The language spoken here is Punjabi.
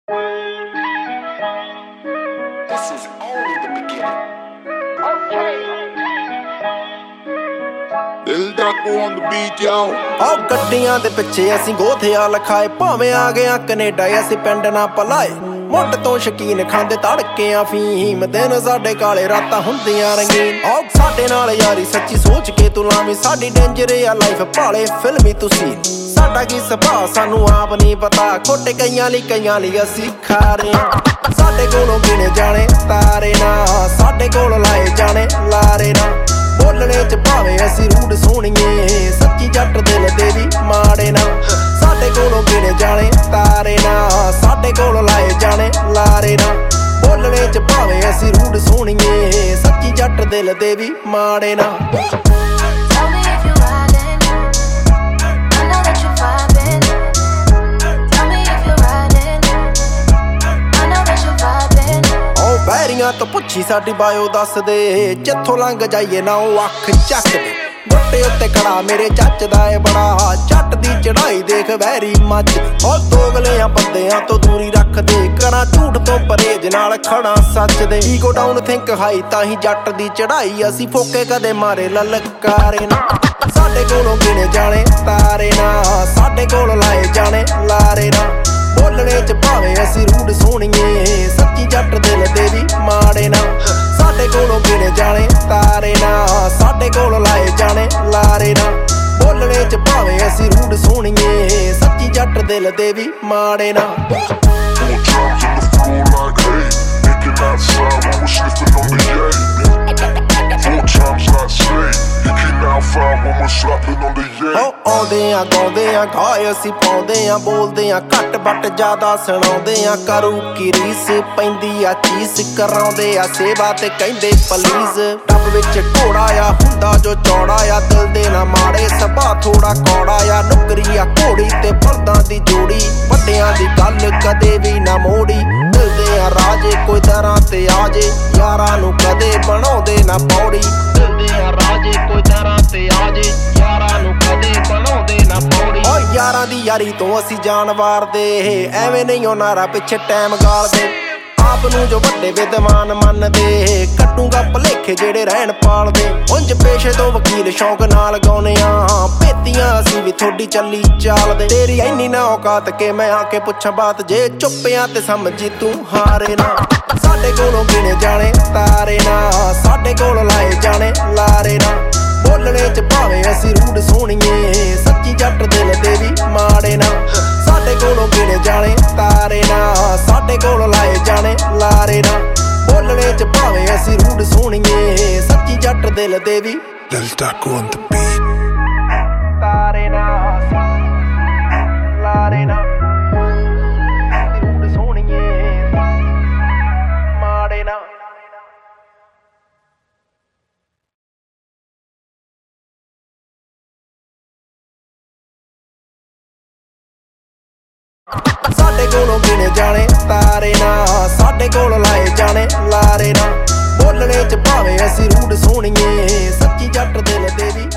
This is only the beginning. Okay. Lil Daco on the beat, yo. ਆਹ ਗੱਡੀਆਂ ਦੇ ਪਿੱਛੇ ਅਸੀਂ ਗੋਥਿਆ ਲਖਾਏ, ਭਾਵੇਂ ਆ ਗਿਆ ਕੈਨੇਡਾ ਅਸੀਂ ਪਿੰਡ ਨਾ ਪਲਾਏ। ਮੁੱਢ ਤੋਂ ਸ਼ਕੀਨ ਖਾਂਦੇ ਤੜਕਿਆਂ ਫੀਮ, ਦਿਨ ਸਾਡੇ ਕਾਲੇ ਰਾਤਾਂ ਹੁੰਦੀਆਂ ਰੰਗੀਨ। ਆਹ ਸਾਡੇ ਨਾਲ ਯਾਰੀ ਸੱਚੀ ਸੋਚ ਕੇ ਤੂੰ ਲਾਵੀਂ, ਸਾਡੀ ਡੇਂਜਰ ਆ ਲਾਈਫ ਭਾਲੇ ਫਿਲਮੀ ਤੁਸੀਂ। ਸਾਡਾ ਕੀ ਸੁਭਾਅ ਸਾਨੂੰ ਆਪ ਨਹੀਂ ਪਤਾ, ਖੋਟੇ ਕਈਆਂ ਲਈ ਅਸੀਂ ਖਾਰੇ। ਸਾਡੇ ਕੋਲੋਂ ਗਿਣੇ ਜਾਣੇ ਤਾਰੇ ਨਾ, ਸਾਡੇ ਕੋਲ ਲਾਏ ਜਾਣੇ ਲਾਰੇ ਨਾ। ਬੋਲਣੇ ਚ ਭਾਵੇਂ ਅਸੀਂ ਰੂਡ ਸੋਹਣੀਏ, ਸੱਚੀ ਜੱਟ ਦਿਲ ਦੇ ਵੀ ਮਾੜੇ ਨਾ। ਸਾਡੇ ਕੋਲੋਂ ਗਿਣੇ ਜਾਣੇ ਤਾਰੇ ਨਾ, ਸਾਡੇ ਕੋਲ ਲਾਏ ਜਾਣੇ ਲਾਰੇ ਨਾ। ਬੋਲਣੇ ਚ ਭਾਵੇਂ ਅਸੀਂ ਰੂਡ ਸੋਹਣੀਏ, ਸੱਚੀ ਜੱਟ ਦਿਲ ਦੇ ਵੀ ਮਾੜੇ ਨਾ। ਬਹਿਰੀਆਂ ਤੋਂ ਪੁੱਛੀ ਸਾਡੀ ਬਾਇਓ ਦੱਸ ਦੇ, ਜਿੱਥੋਂ ਲੰਘ ਜਾਈਏ ਨਾ ਉਹ ਅੱਖ ਚੱਕਦੇ। ਗੁੱਟੇ ਉੱਤੇ ਖੜਾ ਮੇਰੇ ਚੱਚ ਦਾ ਏ ਬੜਾ, ਜੱਟ ਦੀ ਚੜਾਈ ਦੇਖ ਵੈਰੀ ਮੱਚ। ਉਹ ਦੋਗਲਿਆਂ ਬੰਦਿਆਂ ਤੋਂ ਦੂਰੀ ਰੱਖਦੇ, ਕਰਾਂ ਝੂਠ ਤੋਂ ਪਰਹੇਜ ਨਾਲ ਖੜਾ ਸੱਚ ਦੇ। ਈਗੋ ਡਾਊਨ ਥਿੰਕ ਹਾਈ ਤਾਂ ਹੀ ਜੱਟ ਦੀ ਚੜਾਈ, ਅਸੀਂ ਫੋਕੇ ਕਦੇ ਮਾਰੇ ਲਲਕਾਰੇ ਨਾ। ਸਾਡੇ ਕੋਲੋਂ ਗਿਣੇ ਜਾਣੇ ਤਾਰੇ ਨਾ, ਸਾਡੇ ਕੋਲ ਲਾਏ ਜਾਣੇ ਲਾਰੇ ਨਾ। ਬੋਲਣੇ ਚ ਭਾਵੇਂ ਅਸੀਂ ਰੂਡ ਸੋਹਣੀਏ, ਸੱਚੀ ਜੱਟ ਦਿਲ ਦੇ ਵੀ ਮਾੜੇ ਨਾ। ਸਾਡੇ ਕੋਲੋਂ ਗਿਣੇ ਜਾਣੇ ਤਾਰੇ ਨਾ, ਸਾਡੇ ਕੋਲ ਲਾਏ ਜਾਣੇ ਲਾਰੇ ਨਾ। ਬੋਲਣੇ ਚ ਭਾਵੇਂ ਅਸੀਂ ਰੂਡ ਸੋਹਣੀਏ, ਸੱਚੀ ਜੱਟ ਦਿਲ ਦੇ ਵੀ ਮਾੜੇ ਨਾ। ਆਉਂਦੇ ਆ ਗਾਉਂਦੇ ਆ ਗਾਏ ਅਸੀਂ ਪਾਉਂਦੇ ਆ, ਬੋਲਦੇ ਆ ਘੱਟ ਬੱਟ ਜ਼ਿਆਦਾ ਸੁਣਾਉਂਦੇ ਆ। ਕਰੂ ਕੀ ਰੀਸ ਪੈਂਦੀ ਆ ਚੀਸ, ਕਰਾਉਂਦੇ ਆ ਸੇਵਾ ਤੇ ਕਹਿੰਦੇ ਪਲੀਜ਼। ਟੱਬ ਵਿੱਚ ਘੋੜਾ ਆ ਹੁੰਦਾ ਜੋ ਚੌੜਾ ਆ, ਦਿਲ ਦੇ ਨਾ ਮਾੜੇ ਸੁਭਾਅ ਥੋੜਾ ਕੌੜਾ ਆ। ਨੁਕਰੀ ਆ ਘੋੜੀ ਤੇ ਬਲਦਾਂ ਦੀ ਜੋੜੀ, ਵੱਡਿਆਂ ਦੀ ਗੱਲ ਕਦੇ ਵੀ ਨਾ ਮੋੜੀ। ਦਿਲ ਦੇ ਆ ਰਾਜੇ ਕੋਈ ਤਰ੍ਹਾਂ ਤੇ ਆ ਜੇ, ਯਾਰਾਂ ਨੂੰ ਕਦੇ ਬਣਾਉਂਦੇ ਨਾ ਪੌੜੀ। ਦਿਲ ਦੇ ਆ ਰਾਜੇ ਕੋਈ ਤਰ੍ਹਾਂ ਤੇ ਆ ਜੇ, ਯਾਰਾਂ ਨੂੰ ਕਦੇ ਬਣਾਉਂਦੇ ਨਾ ਪੌੜੀ। ਓ ਯਾਰਾਂ ਦੀ ਯਾਰੀ ਤੋਂ ਅਸੀਂ ਜਾਨ ਵਾਰਦੇ, ਐਵੇਂ ਨਹੀਂ ਉਹ ਨਾਰਾ ਪਿੱਛੇ ਟਾਈਮ ਗਾਲਦੇ। ਆਪ ਨੂੰ ਜੋ ਵੱਡੇ ਵਿਦਵਾਨ ਮੰਨਦੇ, ਕੱਟੂਗਾ ਭਲੇਖੇ ਜਿਹੜੇ ਰਹਿਣ ਪਾਲਦੇ। ਉਂਝ ਪੇਸ਼ੇ ਤੋਂ ਵਕੀਲ ਸ਼ੌਂਕ ਨਾਲ ਗਾਉਨੇ ਆ, ਭੇਤੀਆਂ ਅਸੀਂ ਵੀ ਥੋੜੀ ਚੱਲੀ ਚਾਲਦੇ। ਤੇਰੀ ਐਨੀ ਨਾ ਔਕਾਤ ਕੇ ਮੈਂ ਆ ਕੇ ਪੁੱਛਾਂ ਬਾਤ, ਜੇ ਚੁੱਪਿਆਂ ਤੇ ਸਮਝੀ ਤੂੰ ਹਾਰੇ ਨਾ। ਸਾਡੇ ਕੋਲੋਂ ਗਿਣੇ ਜਾਣੇ ਤਾਰੇ ਨਾ, ਸਾਡੇ ਕੋਲ ਲਾਏ ਜਾਣੇ ਲਾਰੇ ਨਾ। ਬੋਲਣੇ ਚ ਭਾਵੇਂ ਅਸੀਂ ਰੂਡ ਸੋਹਣੀਏ, ਸੱਚੀ ਜੱਟ ਦਿਲ ਦੇ ਵੀ ਮਾੜੇ ਨਾ। ਸਾਡੇ ਕੋਲੋਂ ਗਿਣੇ ਜਾਣੇ ਤਾਰੇ ਨਾ, ਸਾਡੇ ਕੋਲ ਲਾਏ ਜਾਣੇ ਲਾਰੇ ਨਾ। ਬੋਲਣੇ ਚ ਭਾਵੇਂ ਅਸੀਂ ਰੂਡ ਸੋਹਣੀਏ, ਸੱਚੀ ਜੱਟ ਦਿਲ ਦੇ ਵੀ। Lil Daco on the beat. ਤਾਰੇ ਨਾ ਲਾਰੇ ਨਾ, ਰੂਡ ਸੋਹਣੀਏ ਮਾੜੇ ਨਾ। ਸਾਡੇ ਕੋਲੋਂ ਗਿਣੇ ਜਾਣੇ ਤਾਰੇ ਨਾ, ਸਾਡੇ ਕੋਲ ਲਾਏ ਜਾਣੇ ਲਾਰੇ ਨਾ। ਬੋਲਣੇ ਚ ਭਾਵੇਂ ਅਸੀਂ ਰੂਡ ਸੋਹਣੀਏ, ਸੱਚੀ ਜੱਟ ਦਿਲ ਦੇ ਵੀ